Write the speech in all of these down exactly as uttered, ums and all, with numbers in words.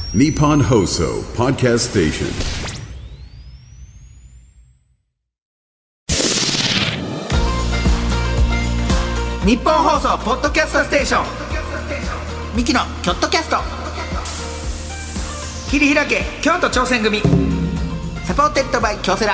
Nippon Hoso Podcast Station。 日本放送ポッドキャストステーションミキのキョットキャスト。切り開け京都挑戦組サポーテッドバイ京セラ。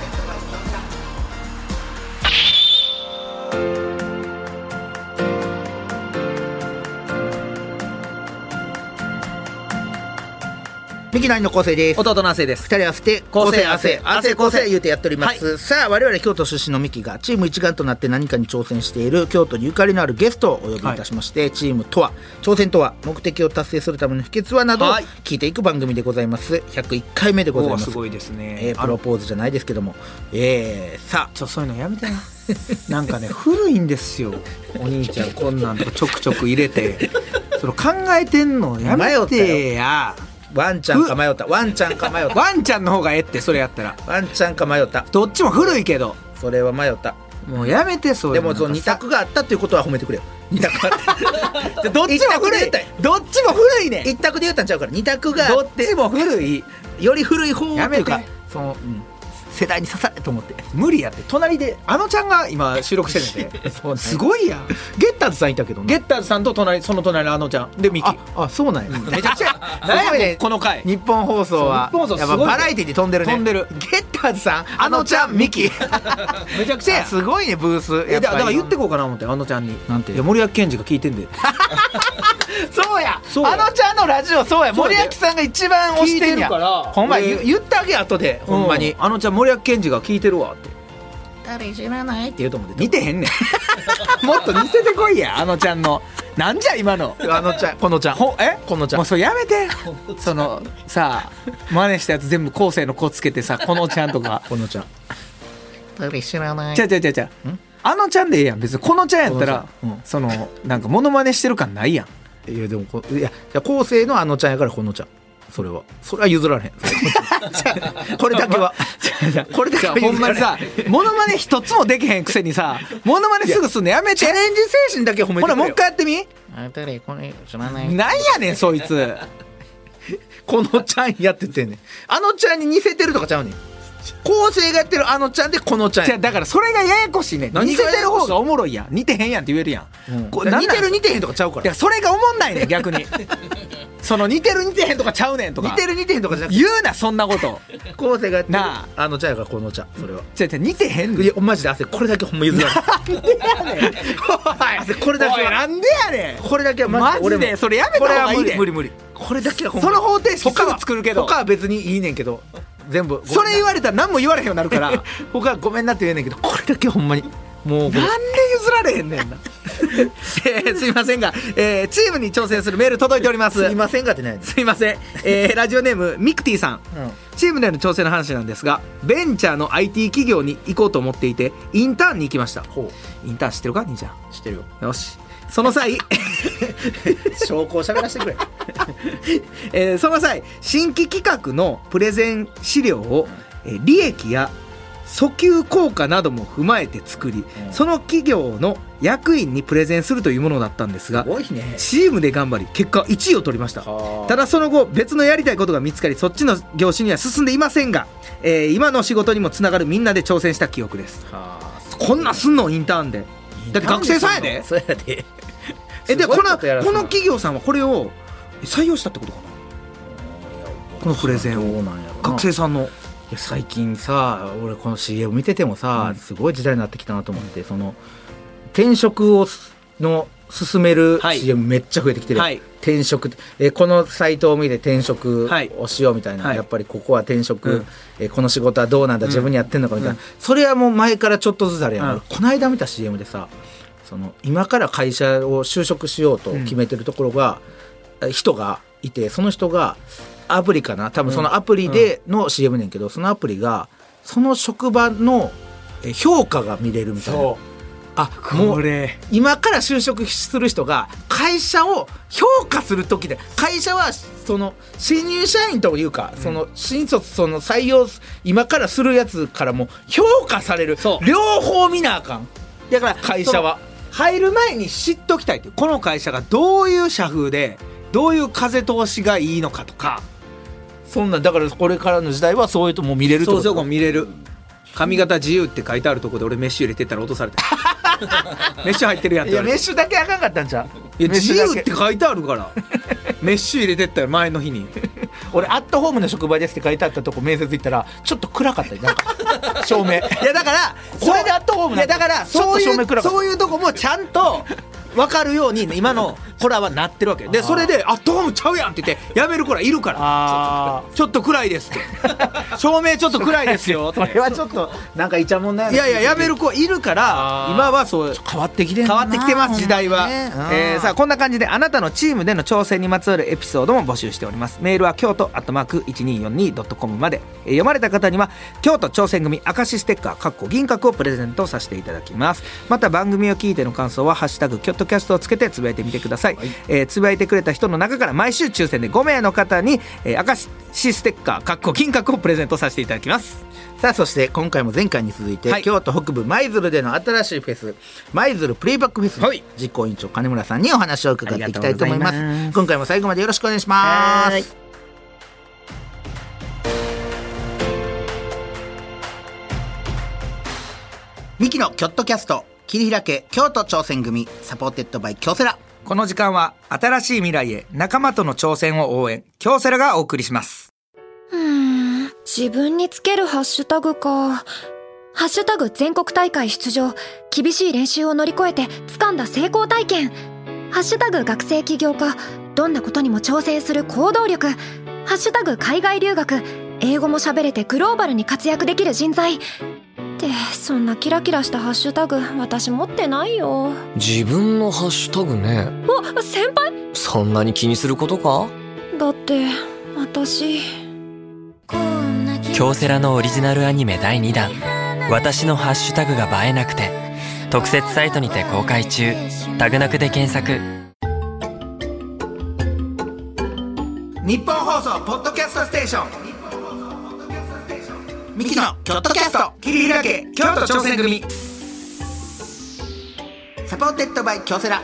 ミキナイの構成です。 弟の亜生です。 二人合わせて構成亜生亜生構成言うてやっております、はい、さあ我々京都出身のミキがチーム一丸となって何かに挑戦している京都にゆかりのあるゲストをお呼びいたしまして、はい、チームとは挑戦とは目的を達成するための秘訣はなどを聞いていく番組でございます。ひゃくいっかいめでございます。 すごいですね、 えー、プロポーズじゃないですけども、えー、さあちょそういうのやめてななんかね古いんですよお兄ちゃんこんなんとかちょくちょく入れてその考えてんのやめてや。 ワンちゃんか迷ったワンちゃんか迷ったワンちゃんの方がええってそれやったらワンちゃんか迷った。 どっちも古いけどそれは迷った。 もうやめて。そういうのでもそのに択があったっていうことは褒めてくれよ。に択あったどっちも古いどっちも古いね。 一択で言ったんちゃうからに択がどっちも古いより古い方っていうかその、うん世代に刺されと思って。 無理やって。隣であのちゃんが今収録してるんでそう、ね、すごいやん。 ゲッターズさんいたけどね。 ゲッターズさんと隣その隣のあのちゃんでミキ。 ああそうなんや、うん、 めちゃくちゃ何やねんこの回。 日本放送は日本放送やっぱバラエティで飛んでるね。 飛んでる。 ゲッターズさんあのちゃんミキめちゃくちゃやすごいねブース。やっぱりだから言ってこうかな思ってあのちゃんに。 なんて。 いや森脇健児が聞いてんでそうやそうやあのちゃんのラジオそうや森脇さんが一番推してんや。ほんま言, 言ってあげ後でほんまに、 うん、あのちゃん森脇健児が聞いてるわって誰知らないって言うと思って似てへんねんもっと似せてこいやあのちゃんの。なんじゃ今のあのちゃんこのちゃんほえこのちゃんもうそれやめてそのさ真似したやつ全部後世の子つけてさこのちゃんとかこのちゃん誰知らない。 ちゃちゃちゃちゃあのちゃんでええやん別にこのちゃんやったら、うん、そのなんかモノマネしてる感ないやん。 いやでもこいや後世のあのちゃんやからこのちゃんそれはそれは譲られへんこれだけはこれだけはほんまにさモノマネ一つもできへんくせにさモノマネすぐすんのやめて。 チャレンジ精神だけ褒めてくれよ。 ほらもう一回やってみ。 あ誰これ知らない。 なんやねんそいつこのちゃんやって言ってんねん。あのちゃんに似せてるとかちゃうねん。後世がやってるあのちゃんでこのちゃんや。 だからそれがややこしいねん。似せてる方がおもろいやん。似てへんやんって言えるやん、うん、こ似てる似てへんとかちゃうから。 いやそれがおもんないねん逆にその似てる似てへんとかちゃうねんとか似てる似てへんとかじゃなくて言うなそんなこと後世がやってるなああのちゃんやからこのちゃんそれは違う違う似てへんねん。 いやマジで汗これだけほんま譲られなんでやねん汗これだけはなんでやねんこれだけはマジでそれやめた方がいいねん。 無理無理無理これだけはほんまその方程式すぐ作るけど他は別にいいねんけど全部それ言われたら何も言われへんようになるから他はごめんなって言えんねんけどこれだけほんまにもうなんで譲られへんねんなえー、すいませんが、えー、チームに挑戦するメール届いております。 すいませんがってないすいません、えー、ラジオネームミクティさん、うん、チームでの挑戦の話なんですがベンチャーの アイティー 企業に行こうと思っていてインターンに行きました。 ほうインターン知ってるか兄ちゃん。 知ってるよ。 よしその際証拠を喋らせてくれ、 えー、その際新規企画のプレゼン資料を、うんえー、利益や訴求効果なども踏まえて作り、うん、その企業の役員にプレゼンするというものだったんですが、 すごいね、 チームで頑張り結果いちいを取りました。ただその後別のやりたいことが見つかりそっちの業種には進んでいませんが、えー、今の仕事にもつながるみんなで挑戦した記憶です。はこんなんすんのインターンで。だって学生さんやで。 そうやでえでこのこの企業さんはこれを採用したってことかな。このプレゼンを学生さんの。 いや最近さ俺この シーエム 見ててもさ、うん、すごい時代になってきたなと思って、うん、その転職をの進める シーエム めっちゃ増えてきてる、はい、転職えこのサイトを見て転職をしようみたいな、はい、やっぱりここは転職、うん、えこの仕事はどうなんだ自分にやってんのかみたいな、うん、それはもう前からちょっとずつあるやん、うん、この間見た シーエム でさその今から会社を就職しようと決めてるところが、うん、人がいてその人がアプリかな多分そのアプリでの シーエム ねんけど、そのアプリがその職場の評価が見れるみたいな。あもう今から就職する人が会社を評価する時で会社はその新入社員というか、うん、その新卒その採用今からするやつからも評価される両方見なあかん。 だから会社は入る前に知っときたいってこの会社がどういう社風でどういう風通しがいいのかとか、 そんなんだからこれからの時代はそういうとも見れるってこと。 そうそう見れる。髪型自由って書いてあるところで俺メッシュ入れてったら落とされたメッシュ入ってるやんっていや言われて。 メッシュだけあかんかったんちゃう。 いや自由って書いてあるからメッシュ入れてったよ前の日に俺アットホームの職場ですって書いてあったとこ面接行ったらちょっと暗かったよなんか照明。いやだからこれでアットホームいやだからそういうそうそういうとこもちゃんと分かるように今の子らはなってるわけで、それでアットホームちゃうやんって言ってやめる子らいるから、 あちょっと暗いですって照明ちょっと暗いですよってそれはちょっとなんかイチャモンだよね。 いやいややめる子いるから今はそう変わってきてんな。 変わってきてます時代は、 ねえー、さあこんな感じであなたのチームでの挑戦にまつわるエピソードも募集しております。メールは京都アットマーク いちにーよんにードットコム まで、えー、読まれた方には京都挑戦組明石ステッカーかっこ銀閣をプレゼントさせていただきます。また番組を聞いての感想はハッシュタグキョットキャストをつけてつぶやいてみてください、はい、えー、つぶやいてくれた人の中から毎週抽選でごめいの方に、えー、明石ステッカーかっこ銀閣をプレゼントさせていただきます。 さあそして今回も前回に続いて、はい、京都北部舞鶴での新しいフェス舞鶴プレイバックフェスの実行委員長金村さんにお話を伺っていきたいと思います。ます今回も最後までよろしくお願いします。ミキのキョットキャスト切り開け京都挑戦組サポーテッドバイ京セラ。 この時間は新しい未来へ仲間との挑戦を応援京セラがお送りします。 うーん自分につけるハッシュタグか。ハッシュタグ全国大会出場厳しい練習を乗り越えて掴んだ成功体験。ハッシュタグ学生起業家どんなことにも挑戦する行動力。ハッシュタグ海外留学英語も喋れてグローバルに活躍できる人材ってそんなキラキラしたハッシュタグ私持ってないよ。 自分のハッシュタグね。 あ、先輩そんなに気にすることか。 だって私京セラのオリジナルアニメだいにだん私のハッシュタグが映えなくて特設サイトにて公開中。タグなくで検索。 日本放送ポッドキャストステーションミキのキョットキャスト切り開け京都挑戦組サポーテッドバイ京セラ。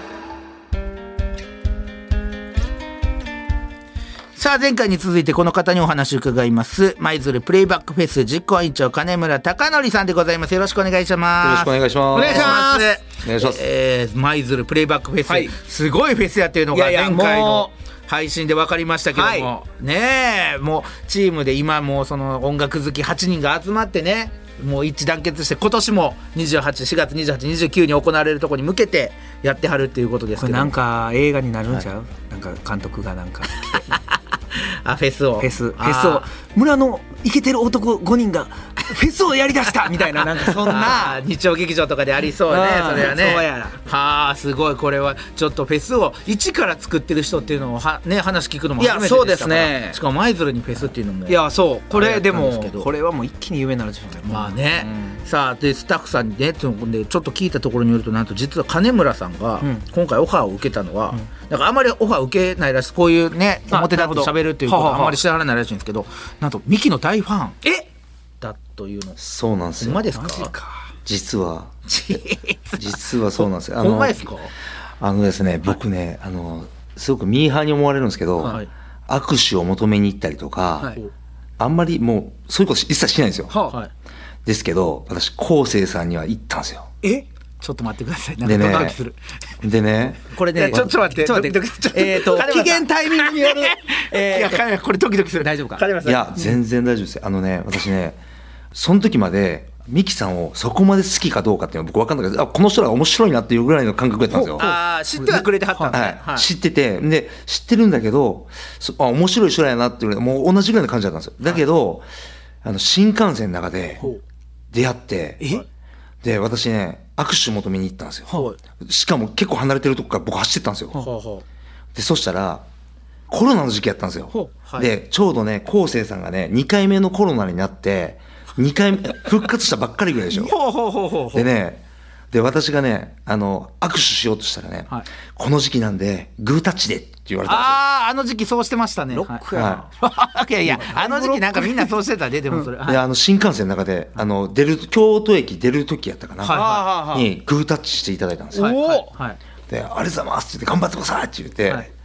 さあ前回に続いてこの方にお話を伺います。舞鶴プレイバックフェス実行委員長金村貴則さんでございます。よろしくお願いします。 よろしくお願いします。 お願いします。 お願いします。 えー、舞鶴プレイバックフェス、はい、すごいフェスやっていうのが前回の配信で分かりましたけども、はい、ねえもうチームで今もうその音楽好きはちにんが集まってねもう一致団結して今年もにじゅうはち、しがつにじゅうはち、にじゅうくに行われるところに向けてやってはるっていうことですけど、 これなんか映画になるんちゃう、はい、なんか監督がなんかあフェスをフェスフェスを村のイケてる男ごにんがフェスをやりだしたみたいななんかそんな日曜劇場とかでありそうねそれはね。 そうやはあすごい。これはちょっとフェスを一から作ってる人っていうのをは、ね、話聞くのも初めてでしたから。いやそうですね。しかも舞鶴にフェスっていうのもいやそうこれでもこれはもう一気に有名になるでしょうね。 まあね、うん、さあでスタッフさんにねちょっと聞いたところによるとなんと実は金村さんが今回オファーを受けたのは、うん、だからあまりオファー受けないらしい。こういうね表立って喋るっていうことはあんまり知らないらしいんですけど、なんとミキの大ファンえだというの。 そうなんですよ。 ほんまですか。 実は実はそうなんですよ。 ほんまですか。 あのですね僕ねあのすごくミーハーに思われるんですけど、はい、握手を求めに行ったりとか、はい、あんまりもうそういうこと一切しないんですよ、はい、ですけど私昴生さんには行ったんですよ。 えちょっと待ってください。なんかドキドキする。 でね、 これね、ちょっと待って、ちょっと待って、えっと期限タイミングによる、えいや金村これドキドキする。大丈夫か。金村さん。 いや全然大丈夫です。あのね、私ね、その時までミキさんをそこまで好きかどうかっていうのは僕分かんないけど、あこの人ら面白いなっていうぐらいの感覚やったんですよ。 ああ知ってはくれてはったんですね。 はい、知っててで知ってるんだけど、あ面白い人らやなっていうもう同じぐらいの感じだったんですよ。だけどあの新幹線の中で出会って、えで私ね握手求めに行ったんですよ、はい、しかも結構離れてるとこから僕走ってったんですよ、はい、でそしたらコロナの時期やったんですよ、はい、でちょうどね昴生さんがねにかいめのコロナになってにかいめ復活したばっかりぐらいでしょでねで私がねあの握手しようとしたらね、はい、この時期なんでグータッチでって言われたんですよ。 あああの時期そうしてましたね。 ロックやな、はい、いやいやあの時期なんかみんなそうしてたででもそれ、 うんはい、であの新幹線の中であの出る京都駅出る時やったかな、はい、にグータッチしていただいたんですよ、はいはいはい、でありがとうございますって言って頑張ってくださいって言って、はい、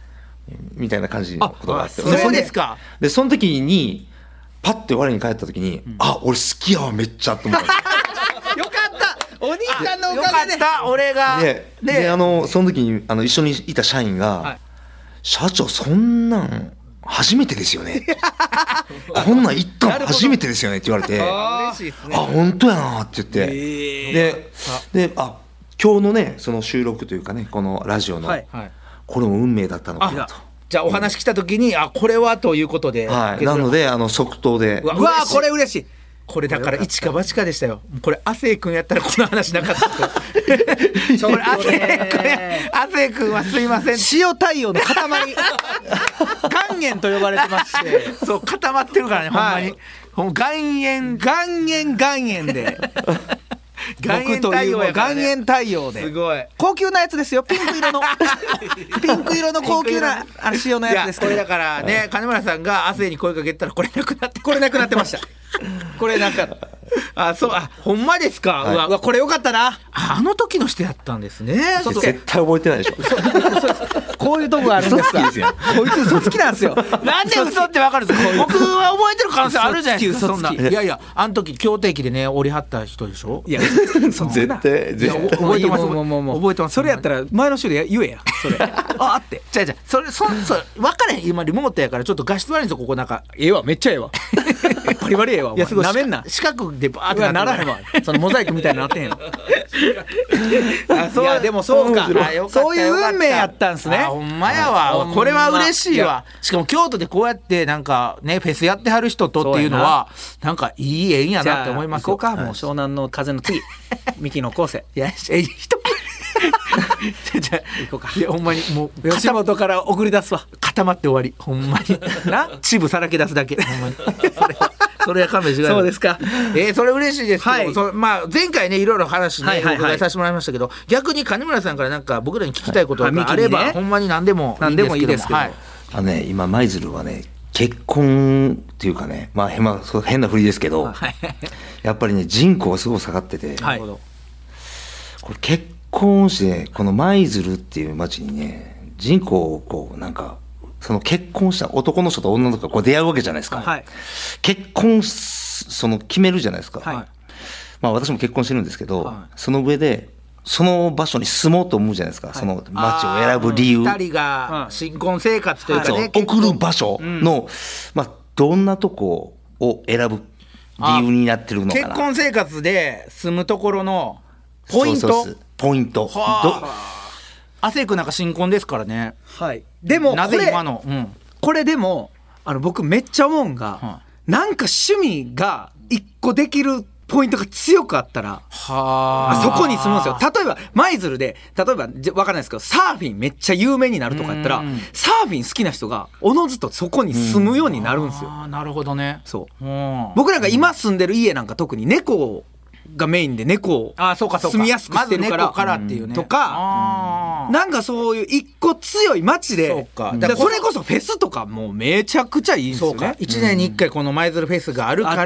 みたいな感じのことがあってそうですか。 でその時にパッて我に帰った時に、うん、あ俺好きやわめっちゃと思ったんですよかったお兄ちゃんのおかげでよかった俺がで、でであのその時にあの一緒にいた社員が、はい、社長そんなん初めてですよねこんなん言ったの初めてですよねって言われてあ本当やなって言って、えー、でであ今日のねその収録というかねこのラジオの、はい、これも運命だったのかなと。 じゃあお話来た時に、うん、あこれはということで、 はい、なのであの即答でうわうわこれ嬉しいこれだから一か八かでしたよ。これ亜生君やったらこの話なかったこれ亜生君亜生君はすいません塩対応の塊岩塩と呼ばれてましてそう固まってるからね、はい、ほんまに岩塩岩塩岩塩で僕という岩塩対応ですごい高級なやつですよ。ピンク色のピンク色の高級なあの塩のやつですけど、これだからね金村さんが亜生に声かけたらこれなくなってこれなくなってましたこれなんかあそうあほんまですか、 はい、うわうわこれよかったなあの時の人やったんですね。 絶対覚えてないでしょこういうとこがあるんですかこいつ嘘つきなんですよなんで嘘ってわかるんですか僕は覚えてる可能性あるじゃないですか。そんないやいやあの時京都駅でね折り張った人でしょ。いや絶対絶対覚えてますもうもうもう覚えてます。 それやったら前の週で言えやそれああってじゃあじゃあそれそそ分からへん今リモートやからちょっと画質悪いんですよここなんかええわめっちゃええわバリバリええわいやすごいなめんな四角でバーってならへんわそのモザイクみたいになってへんあそういやでもそうかそういう運命やったんすね。 あほんまやわこれは嬉しいわ。しかも京都でこうやってなんかねフェスやってはる人とっていうのはなんかいい縁やなって思いますよ。 行こうかもう湘南の風の次三木の昴生いやえ人じゃ行こうか。 いやほんまにもう吉本から送り出すわ固まって終わりほんまになチブさらけ出すだけほんまにそれそれは勘弁してください。 そうですか。 えー、それ嬉しいですけど、はい、そまあ、前回ねいろいろ話ね、はいはいはい、お伺いさせてもらいましたけど逆に金村さんからなんか僕らに聞きたいことがあれば、はいね、ほんまに何でもいいんですけども、何でもいいですけど、はい、 あのね今舞鶴はね結婚っていうかねまあ変な、変な振りですけど、はい、やっぱりね人口がすごい下がってて、はい、これ結婚してこの舞鶴っていう町にね人口をこうなんかその結婚した男の人と女の人がこう出会うわけじゃないですか、はい、結婚その決めるじゃないですか、はい、まあ私も結婚してるんですけど、はい、その上でその場所に住もうと思うじゃないですか、はい、その町を選ぶ理由、 ふたりが新婚生活というかね、はい、 送る場所の、うん、まあどんなとこを選ぶ理由になってるのかな。 結婚生活で住むところのポイントそうそうそうポイント亜生君なんか新婚ですからね。 はい。でもなぜ今の、うん、 これでもあの僕めっちゃ思うんが、はあ、なんか趣味が一個できるポイントが強くあったらはそこに住むんですよ。例えば舞鶴で例えば分からないですけどサーフィンめっちゃ有名になるとかやったらサーフィン好きな人がおのずとそこに住むようになるんですよ。 あなるほどね。 そう、うん、僕なんか今住んでる家なんか特に猫をがメインで猫を住みやすくしてるから、 まず猫からっていうねとかなんかそういう一個強い街でそうかだからそれこそフェスとかもうめちゃくちゃいいんですよね。そうかいちねんにいっかいこの舞鶴フェスがあるから、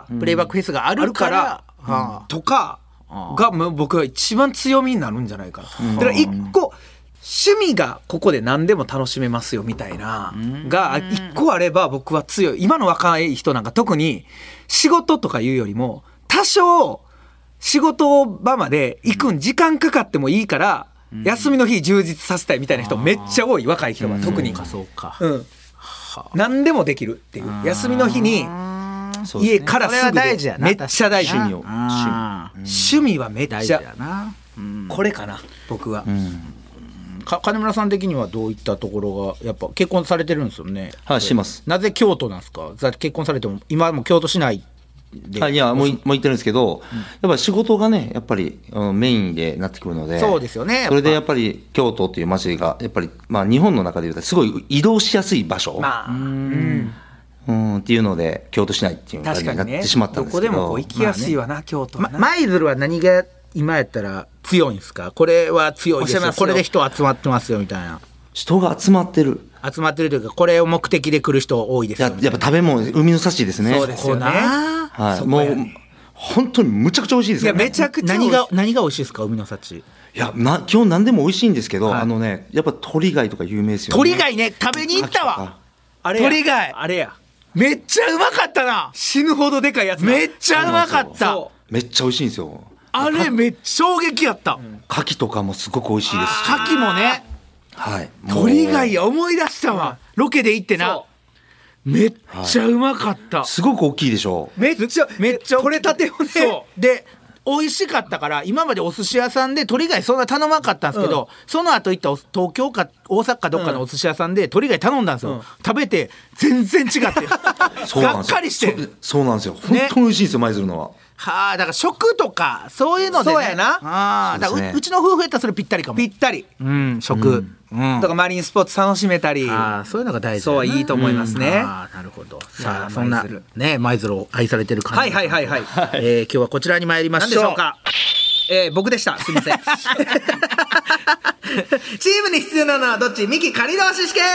うん、プレイバックフェスがあるから、 うんはあ、とかが僕は一番強みになるんじゃないかな、うん、だから一個趣味がここで何でも楽しめますよみたいなが一個あれば僕は強い。今の若い人なんか特に仕事とかいうよりも多少仕事場まで行くん時間かかってもいいから、うん、休みの日充実させたいみたいな人めっちゃ多い。若い人は特に、 うん、そうか、 うん、何でもできるっていう休みの日に家からすぐでめっちゃ大事。趣味を趣味はめっちゃ大事やな、うん、これかな僕は、うん、 か金村さん的にはどういったところがやっぱ結婚されてるんですよね。 はい、します。 なぜ京都なんですか。結婚されても今も京都市内はい、いやもうもう言ってるんですけど、うん、やっぱり仕事がねやっぱり、うん、メインでなってくるので。 そうですよね。 それでやっぱり京都っていう街がやっぱり、まあ、日本の中でいうとすごい移動しやすい場所、まあ、うんうんっていうので京都市内っていうのになってしまったんですけど、 どこでもこう行きやすいわな、まあね、京都はな。 舞鶴は何が今やったら強いんですか。これは強いですよ、これで人集まってますよみたいな。 人が集まってる集まってるというかこれを目的で来る人多いですよ、 ね、や, やっぱ食べ物海の幸ですね。 そうですよね、 はい、もう本当にむちゃくちゃ美味しいですよね。 いやめちゃくちゃ何が何が美味しいですか海の幸。 いやな基本何でも美味しいんですけど、 はい、 あのねやっぱ鳥貝とか有名ですよね。 鳥貝ね、食べに行ったわ。 あれや鳥貝あれやめっちゃうまかったな。 死ぬほどでかいやつめっちゃうまかった。 めっちゃ美味しいんですよ。 あれめっちゃ衝撃やった。 牡蠣とかもすごく美味しいですし、 牡蠣もね、 はい、 鳥貝思い出したわ。ロケで行ってな、めっちゃうまかった、 はい、すごく大きいでしょ。 めっちゃめっちゃ取れたてをね。 そうで美味しかったから、今までお寿司屋さんで鳥貝そんな頼まなかったんですけど、うん、その後行った東京か大阪かどっかのお寿司屋さんで鳥貝頼んだんですよ、うん、食べて全然違ってがっかりして。 そ, そうなんですよ、本当に美味しいんですよ、舞鶴のは。 はあ、だから食とかそういうので、ね、 そうやな。 ああ、だから う, うちの夫婦やったらそれぴったりかも。 ぴったり、 うん、食、うんうん、 だからマリンスポーツ楽しめたり、 あそういうのが大事だ、 そういいと思いますね、 うん、あなるほど。さあそんなね舞鶴を愛されてる感じ、 はいはいはいはい、 えー、今日はこちらに参りましょう。 何でしょうか。えー、僕でした。すみません。チームに必要なのはどっち？ミキ仮同士試験。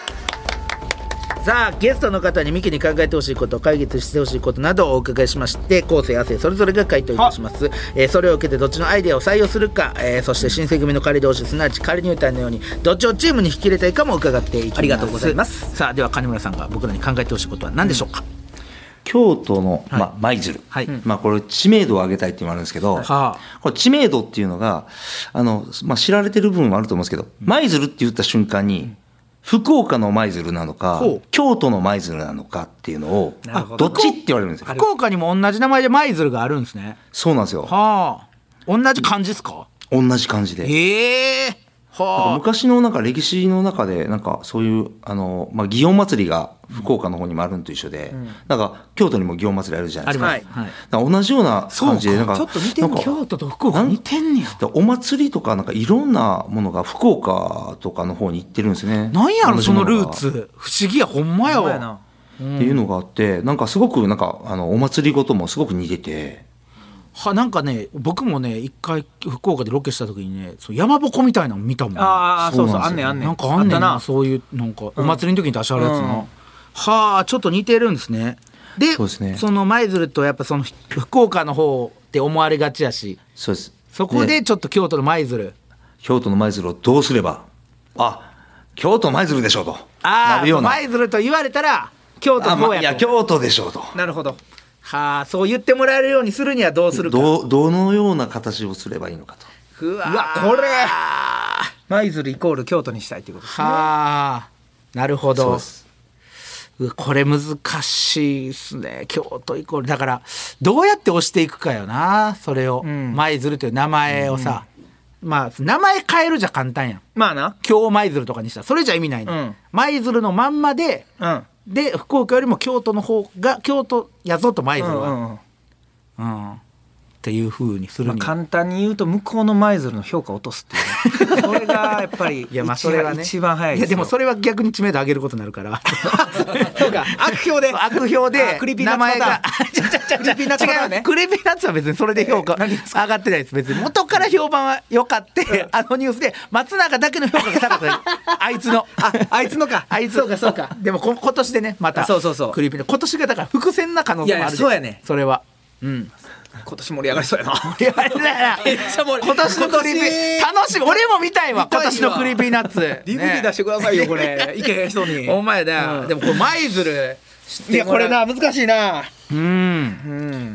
さあゲストの方にミキに考えてほしいこと、解決してほしいことなどをお伺いしまして、昴生亜生それぞれが回答いたします。えー、それを受けてどっちのアイデアを採用するか、えー、そして新選組の仮同士、すなわち仮入隊のようにどっちをチームに引き入れたいかも伺っていきます。 ありがとうございます。 さあでは金村さんが僕らに考えてほしいことは何でしょうか。うん、 京都の、まあ、舞鶴、はい、まあ、これ知名度を上げたいっていうのもあるんですけど、はい、これ知名度っていうのがあの、まあ、知られてる部分もあると思うんですけど、舞鶴って言った瞬間に福岡の舞鶴なのか京都の舞鶴なのかっていうのをどっちって言われるんですよ。 福岡にも同じ名前で舞鶴があるんですね。 そうなんですよ。 はあ、同じ漢字ですか。 同じ漢字で。 へえ。はあ、 昔のなんか歴史の中でなんかそういうあの、まあ、祇園祭が福岡の方にもあるのと一緒で、うん、なんか京都にも祇園祭あるじゃないですか。あります、はい、なんか同じような感じでなんかちょっと似てんの。京都と福岡似てんねや。 お祭りとかなんかいろんなものが福岡とかの方に行ってるんですね。 なんやろそのルーツ、不思議や。ほんまやわな、 うん、っていうのがあって、なんかすごくなんかあのお祭りごともすごく似てて、 はなんかね、僕もね一回福岡でロケした時にね、そう山鉾みたいなの見たもん。 ああそうそう、あんねんあんねん、 なんかあんねんな、そういうなんかお祭りの時に出しあるやつな、うん、はあちょっと似てるんですね。で、そうですね、その舞鶴とやっぱその福岡の方って思われがちやし、 そうです。 そこでちょっと京都の舞鶴、ね、 京都の舞鶴をどうすれば、あ京都舞鶴でしょうと、 ああ舞鶴と言われたら京都の方やと、まあ、 いや京都でしょうと。 なるほど。 はあ、そう言ってもらえるようにするにはどうするか、 ど, どのような形をすればいいのかと。 うわうわこれ舞鶴イコール京都にしたいということですね。 はあなるほど。そうです。うわこれ難しいですね。京都イコールだからどうやって押していくかよな、それを、うん、舞鶴という名前をさ、うん、まあ名前変えるじゃ簡単やん。 まあな京舞鶴とかにしたらそれじゃ意味ないの、うん、舞鶴のまんまで、うんで福岡よりも京都の方が京都やぞと舞鶴は、うんうんうん、っていう風にするには、 まあ、簡単に言うと向こうの舞鶴の評価を落とすっていう、ね、それがやっぱりいやまあそれは、ね、一番早いですよ。 いやでもそれは逆に知名度上げることになるからそうか悪評で悪評で名前がクリピーナッツはね、 クリピーナッツは別にそれで評価上がってないです。別に元から評判は良かってあのニュースで松永だけの評価が高かったあいつのあ, あいつのかあいつそうかそうかでもこ今年でねまたそうそうそうクリピーナッツ今年がだから伏線な可能性もある。 いやいやそうやねそれはうん今年盛り上がりそうやな。 盛り上がりだよ今年のクリピー楽しみ。俺も見たいわ今年のクリピーナッツディーブイディー 出してくださいよこれいけへん人に。 お前だ、うん、でもこれ舞鶴いやこれな難しいな。 うん、うん、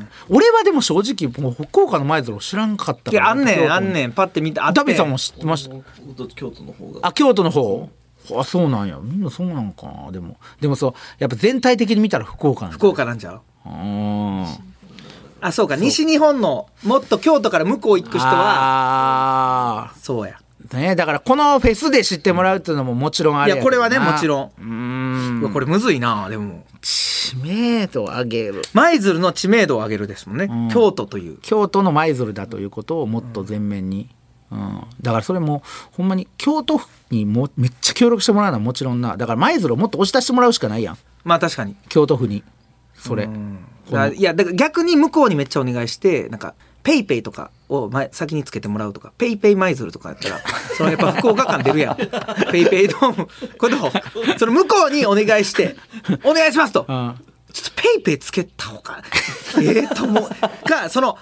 俺はでも正直もう福岡の舞鶴を知らんかったから。 いやあんねんあんねんパッて見てダビさんも知ってました。 京都の方があ京都の方あそうなんやみんなそうなんかな。でもでもそうやっぱ全体的に見たら福岡なん福岡なんじゃう。 うんあそうかそう西日本のもっと京都から向こう行く人はあそうやね。だからこのフェスで知ってもらうっていうのももちろんあれやいやこれはねもちろん。 うんうわこれむずいな。でも知名度を上げる舞鶴の知名度を上げるですもんね、うん、京都という京都の舞鶴だということをもっと前面に、うんうん、だからそれもほんまに京都府にもめっちゃ協力してもらうのはもちろんな。だから舞鶴をもっと押し出してもらうしかないやん。 まあ確かに京都府にそれ、 うんだいやだから逆に向こうにめっちゃお願いしてなんかペイペイとかを前先につけてもらうとかペイペイ舞鶴とかやったらそのやっぱ福岡感出るやんペイペイドームこれどうその向こうにお願いしてお願いしますと、うん、ちょっとペイペイつけた方がええと思うかその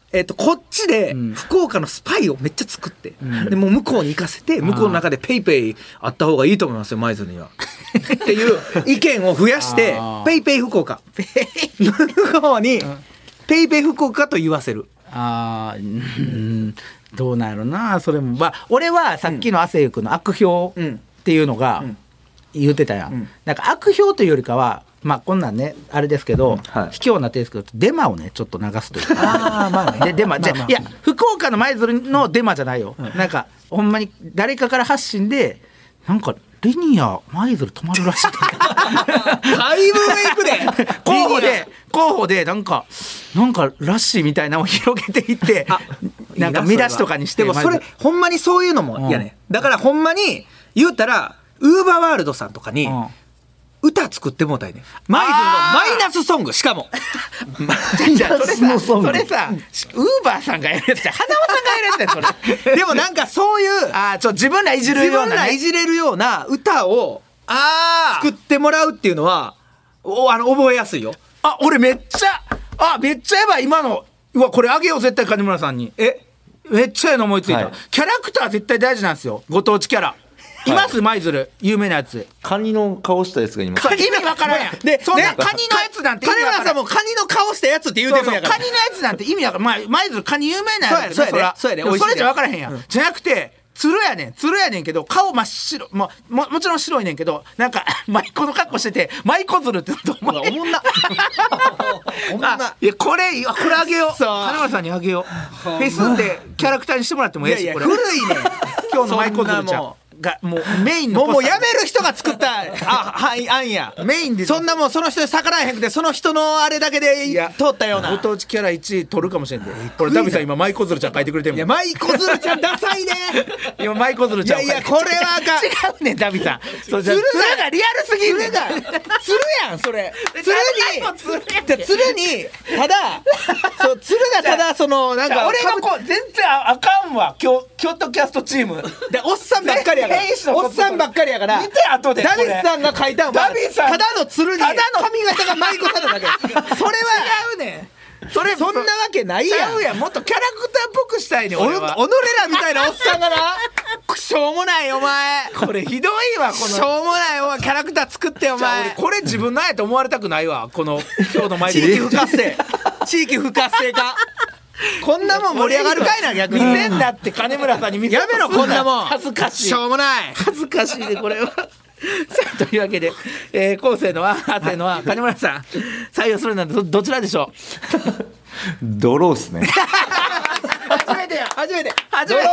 えっと、こっちで福岡のスパイをめっちゃ作って、うん、でもう向こうに行かせて向こうの中でペイペイあった方がいいと思いますよ舞鶴にはっていう意見を増やしてペイペイ福岡向こうにペイペイ福岡と言わせる。 あー、うん、どうなんやろなそれも、まあ、俺はさっきの亜生君の悪評っていうのが言ってたやん、うん、なんか悪評というよりかはまあこんなんねあれですけど、はい、卑怯な手ですけどデマをねちょっと流すというかあまあ、ね、でデマじゃ、まあまあ、いや福岡の舞鶴のデマじゃないよ、うん、なんかほんまに誰かから発信でなんかリニア舞鶴止まるらしいだいぶ上行くで候補で候補でなんかなんからしいみたいなのを広げていってなんか見出しとかにしてでもそれほんまにそういうのも嫌ね、うん、だからほんまに言うたらウーバーワールドさんとかに、うん歌作ってもうたいね舞鶴のマイナスソングしかもマイナスのソングそれさウーバーさんがやるやつじゃ花輪さんがやるやつだよそれでもなんかそういうあちょ自分らいじるような、ね、 自分らいじれるような歌を作ってもらうっていうのはおあの覚えやすいよ。 あ俺めっちゃあめっちゃやばい今のうわこれあげよう絶対金村さんにえめっちゃええの思いついた、はい、キャラクター絶対大事なんですよご当地キャラいます舞鶴有名なやつカニの顔したやつがいます意味わからんやんでそんなカニのやつなんて意味わからん金村さんもカニの顔したやつって言うてるんやからカニのやつなんて意味わからんまあ舞鶴カニ有名なやつそうやそれそれじゃわからへんやん、うん、じゃなくてつるやねんつるやねんけど顔真っ白 も, も, もちろん白いねんけどなんか舞妓の格好してて舞妓鶴って言うと思うおもんなおもんないやこれこれあげよう金村さんにあげようフェスってキャラクターにしてもらってもええしいやいや古いね今日の舞妓鶴ちゃんがもうメインのもうもうやめる人が作ったあはいあんやメインでそんなもんその人に逆らえへんくてその人のあれだけで通ったようなご当地キャラいちい取るかもしれんでこれダビさん今舞妓鶴ちゃん書いてくれてるもんいや舞妓鶴ちゃんダサいね今舞妓鶴ちゃんいやいやこれはあかん違うねんダビさん鶴がリアルすぎるねん鶴やんそれ鶴に鶴にただそう鶴がただそのなんか俺がこう全然あかんわ京都キャストチームでおっさんばっかりやからおっさんばっかりやから見て後でダビさんが書いたんはダビさんただの鶴にただの髪型が舞妓さんだだけそれは違うねんそれそんなわけないやんちゃうやんもっとキャラクターっぽくしたいねん俺はおのれらみたいなおっさんがなしょうもないお前これひどいわこのしょうもないお前キャラクター作ってお前俺これ自分のやと思われたくないわこの今日の毎日地域不活性地域不活性化こんなもん盛り上がるかいな逆に見せんだって金村さんに見せやめろこんなもん恥ずかしいしょうもない恥ずかしいでこれはさあというわけで、えー、後世のは亜生のは金村さん採用するなんて ど, どちらでしょうドローっすね初めてや初めて初めて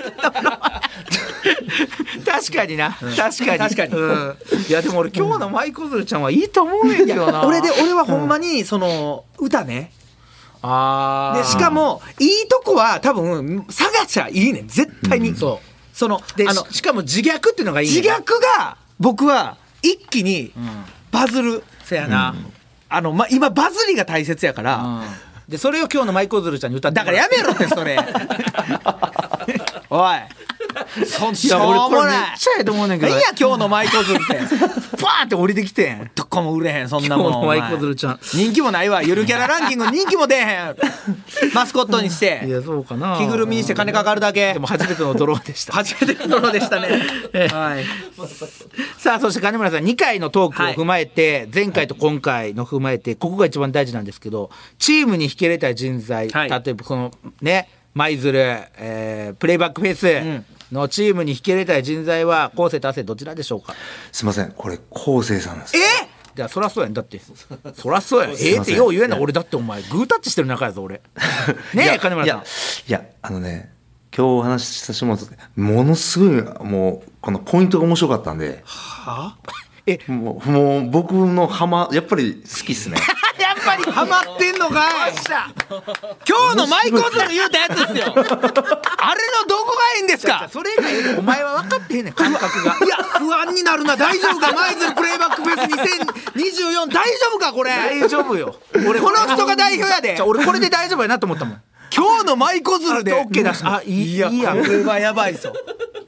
確かにな確かに確かに、 うん、いやでも俺今日の舞妓鶴ちゃんはいいと思うんやけどな俺で俺はほんまにその歌ねあでしかもいいとこは多分探しちゃいいねん絶対に、うん、 そうそのであのしかも自虐っていうのがいいね自虐が僕は一気にバズる、うん、 せやな、うん、 あの、ま、今バズりが大切やから、 うん、でそれを今日の舞妓鶴ちゃんに歌ってだからやめろってそれおいそんしょうもないめっちゃええと思うねんけど何や今日の舞妓鶴ってパーンって降りてきてんどこも売れへんそんなもん今日の舞妓鶴ちゃん人気もないわゆるキャラランキング人気も出えへんマスコットにしていやそうかな着ぐるみにして金かかるだけでも初めてのドローでした初めてのドローでしたね、はい、 さあそして金村さんにかいのトークを踏まえて、はい、前回と今回の踏まえてここが一番大事なんですけどチームに引き入れたい人材、はい、例えばこのね舞鶴、えー、プレイバックフェイス、うんのチームに引き入れたい人材は昴生と亜生どちらでしょうか。 すいませんこれ昴生さんです。 えじゃあそらそうやんだってそらそうやんええってよう言えんな俺だってお前グータッチしてる仲やぞ俺ねえ金村さん。いやいやあのね今日お話しさせてもらったものすごいもうこのポイントが面白かったんではあえもう、もう僕のハマやっぱり好きっすねやっぱりハマってんのかい今日の舞妓鶴言うたやつですよあれのどこがいいんですかそれがいいお前は分かってへんねん感覚がいや不安になるな大丈夫か舞鶴プレイバックフェスにせんにじゅうよん大丈夫かこれ大丈夫よ俺この人が代表やでじゃ俺これで大丈夫やなと思ったもん今日の舞妓鶴で OK だしあいいいいやんこれはやばいぞ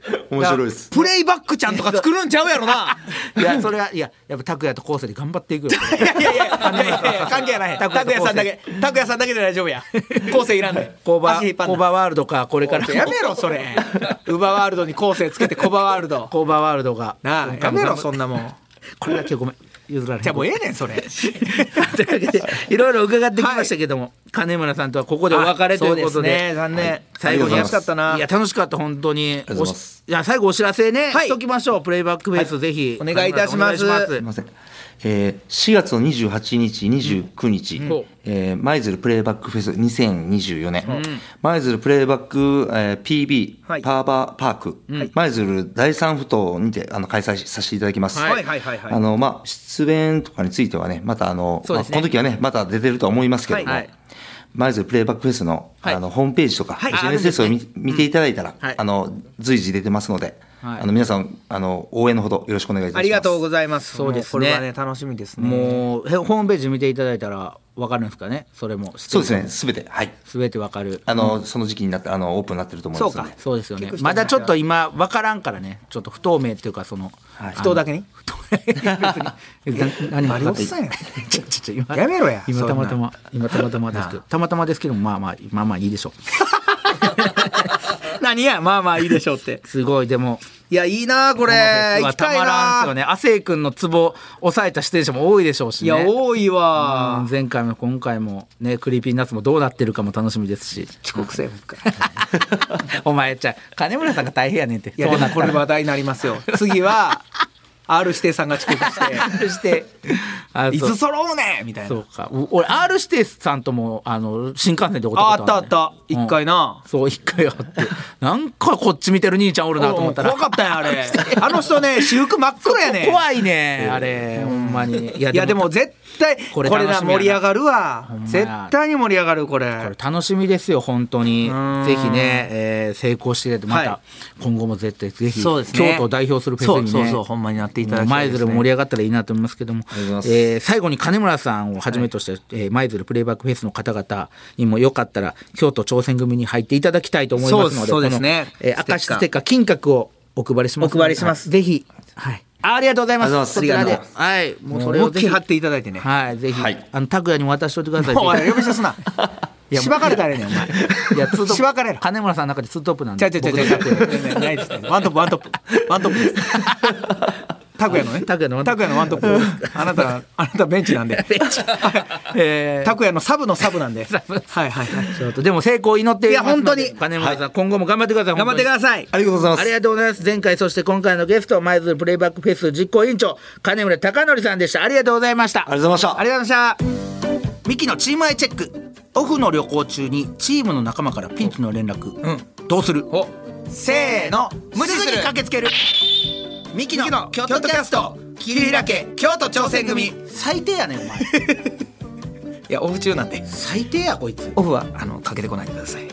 面白いです。 プレイバックちゃんとか作るんちゃうやろな。 いやそれはいややっぱ拓也と昴生で頑張っていくよ。 いやいやいやいや関係ない。拓也さんだけ拓也さんだけで大丈夫や。昴生いらんね。 コバコバワールドかこれからやめろそれ。ウバワールドに昴生つけてコバワールド。 コバワールドがなあやめろそんなもん。 これだけごめん譲られへん。 じゃあもうええねんそれ。 というわけでいろいろ伺ってきましたけども、はい、金村さんとはここでお別れということで、 そうですね、残念、はい、 最後に楽しかったな。 いや楽しかった本当に。いや最後お知らせね、はい、しときましょう。プレイバックフェイス、はい、ぜひお願いいたします。すいません。えー、しがつのにじゅうはちにちにじゅうくにち、うんえー、舞鶴プレイバックフェスにせんにじゅうよねん、舞鶴、うん、プレイバック、えー、ピービー、はい、パーバーパーク舞鶴、はい、だいさんふ頭にてあの開催させていただきます。はいはいはいはい、あのまあ、出演とかについてはねまたあの、ねまあ、この時はねまた出てるとは思いますけども、はいはい舞鶴プレイバックフェス の,、はい、あのホームページとか、はい、エスエヌエス を 見,、ね、見ていただいたら、うん、あの随時出てますので、はい、あの皆さんあの応援のほどよろしくお願いいたします。 ありがとうございます。 そうですね、 これはね楽しみですね。 もうホームページ見ていただいたら分かるんですかね。それもそうですね、すべてはいすべて分かる。 あの、うん、その時期になってあのオープンになってると思いますので。 そうかそうですよね。まだちょっと今分からんからね、ちょっと不透明っていうかその、 はい、不当だけに何も分かってない。 ちょちょ今やめろや。 今たまたま今たまたまですけどたまたまですけどもまあまあまあまあいいでしょう。 何やまあまあいいでしょうって。 すごいでもいやいいなこれ行きたいな。たまらんすよね。亜生君のツボ抑えた出演者も多いでしょうしね。 いや多いわ。 前回も今回もねクリーピーナッツもどうなってるかも楽しみですし。 遅刻せよお前じゃ金村さんが大変やねんって。 いやでもこれ話題になりますよ。次はR 指定さんが遅刻してしていつ揃うねんみたいな。 そうか俺 R 指定さんともあの新幹線でおったことある、ね、 あったあった一回な、 うん、そう一回あってなんかこっち見てる兄ちゃんおるなと思ったら怖かったんやあれあの人ね私服真っ黒やね怖いねあれ、うん、ほんまに。 いやでも絶対これな盛り上がるわ。絶対に盛り上がるこれ。 これ楽しみですよ本当に。ぜひね、えー、成功してまた今後も絶対ぜひ、ね、京都を代表するフェスにねそうそうそうほんまになっていただきたいですね。 舞鶴盛り上がったらいいなと思いますけども、えー、最後に金村さんをはじめとして舞、はいえー、鶴プレイバックフェスの方々にもよかったら京都挑戦組に入っていただきたいと思いますので、 そうですね、 この、えー、赤ステッカー金閣をお配りしますのでお配りします。 ぜひ、はい、ありがとうございます。 そちらではいもうそれをぜひ貼っていただいてね。 はいぜひ、はい、あの拓也にも渡しといてください。 お前呼び捨てすな。いやしばかれたらねお前。いやツートップしばかれる。 金村さんの中でツートップなんで。 ちゃちゃちゃちゃないですね。ワントップワントップワントップです。拓也のね拓也の拓也のワントップ。あなたあなたベンチなんで。えー、拓也のサブのサブなんで。はいはいはい。ちょっとでも成功祈っていますので。いや本当に金村さん、はい、今後も頑張ってください。 頑張ってください。 ありがとうございます。 ありがとうございます。前回そして今回のゲスト舞鶴プレイバックフェス実行委員長金村貴則さんでした。ありがとうございました。 ありがとうございました。 ありがとうございました。ミキのチームアイチェック。オフの旅行中にチームの仲間からピンチの連絡、うん、どうする？おせーの無視する。 駆けつける。ミキの京都キャスト切り開け京都挑戦組。最低やねんお前。 いやオフ中なんで最低やこいつ。 オフはあのかけてこないでください。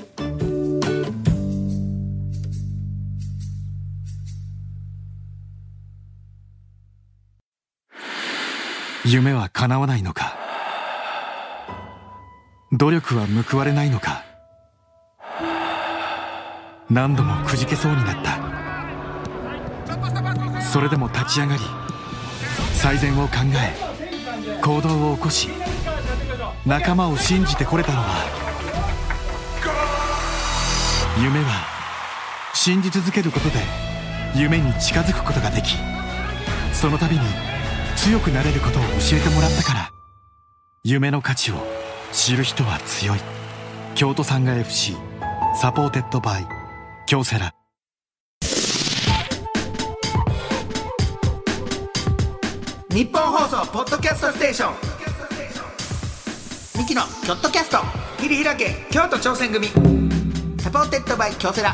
夢は叶わないのか、努力は報われないのか、何度もくじけそうになった。それでも立ち上がり最善を考え行動を起こし仲間を信じてこれたのは、夢は信じ続けることで夢に近づくことができ、その度に強くなれることを教えてもらったから。夢の価値を知る人は強い。京都サンガ エフシー サポーテッドバイ京セラ。 日本放送ポッドキャストステーションミキのキョットキャスト切り開け京都挑戦組サポーテッドバイ京セラ。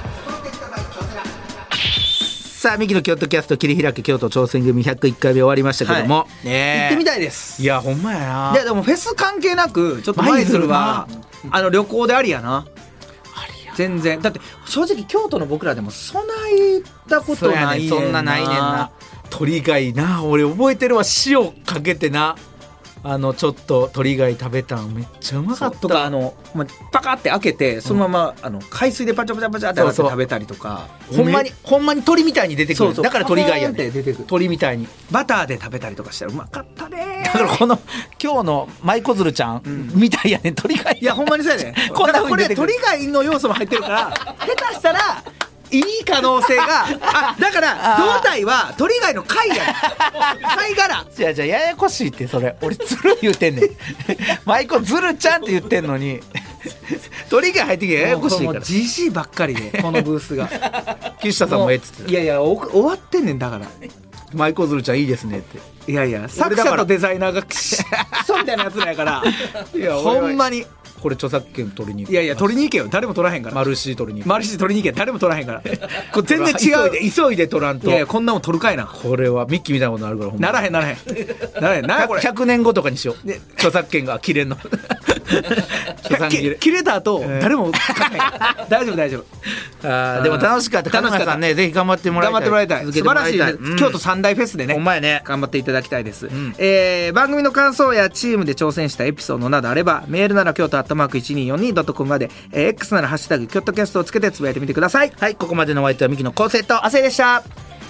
さあミキの京都キャスト切り開け京都挑戦組ひゃくいっかいめ終わりましたけども、 はいね、行ってみたいです。 いやほんまやな。 いやでもフェス関係なくちょっと舞鶴はあの旅行でありやな。全然だって正直京都の僕らでもそんな行ったことないねんな。 そんなないねんな。鳥貝な俺覚えてるわ。塩かけてなあのちょっと鳥貝食べたんめっちゃうまかったとかあの、まあ、パカって開けてそのまま、うん、あの海水でパチャパチャパチャって洗って食べたりとか、 ほんまにほんまに鳥みたいに出てくる。そうそう、だから鳥貝やねん。 出てくる鳥みたいにバターで食べたりとかしたらうまかったね。 だからこの今日のマイコズルちゃん、うん、みたいやねん鳥貝。 いやほんまにそうやねこんなこれ鳥貝の要素も入ってるから下手したらいい可能性があだから胴体は鳥貝の貝やねん貝殻。 じゃあじゃあややこしいってそれ俺ズル言うてんねんマイコズルちゃんって言ってんのに鳥貝入ってきてややこしいから。 ジジイばっかりでこのブースが岸田さんもええっつって。 いやいやお終わってんねんだからマイコズルちゃんいいですねって。 いやいや作者とデザイナーがクソみたいなやつなんやからいやほんまにこれ著作権取りに行く。 いやいや取りに行けよ誰も取らへんから。 マルシー取りに行く。 マルシー取りに行け誰も取らへんからこれ全然違う急いで急いで取らんと。 いやいやこんなもん取るかいな。 これはミッキーみたいなことになるからほんまならへんならへんならへんなこれひゃくねんごとかにしよう、ね、著作権が切れんの著作権切れた後、えー、誰も大丈夫大丈夫。 あでも楽しかった。楽しかったね。ぜひ頑張ってもらいたい。 頑張ってもらいたい。素晴らしい、ねうん、京都三大フェスでね。 ほんまやね。 頑張っていただきたいです、うんえー、番組の感想やチームで挑戦したエピソードなどあればメールなら京都アットマーク いちにーよんにードットコム まで、えー、X ならハッシュタグキョットキャストをつけてつぶやいてみてください。 はいここまでのお相手はミキの昴生と亜生でした。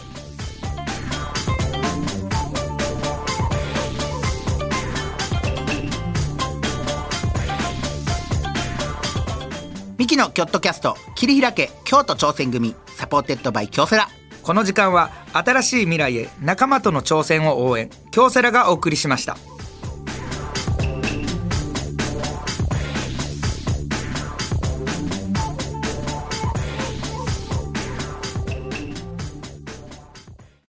ミキのキョットキャスト切り開け京都挑戦組サポーテッドバイ京セラ。 この時間は新しい未来へ仲間との挑戦を応援京セラがお送りしました。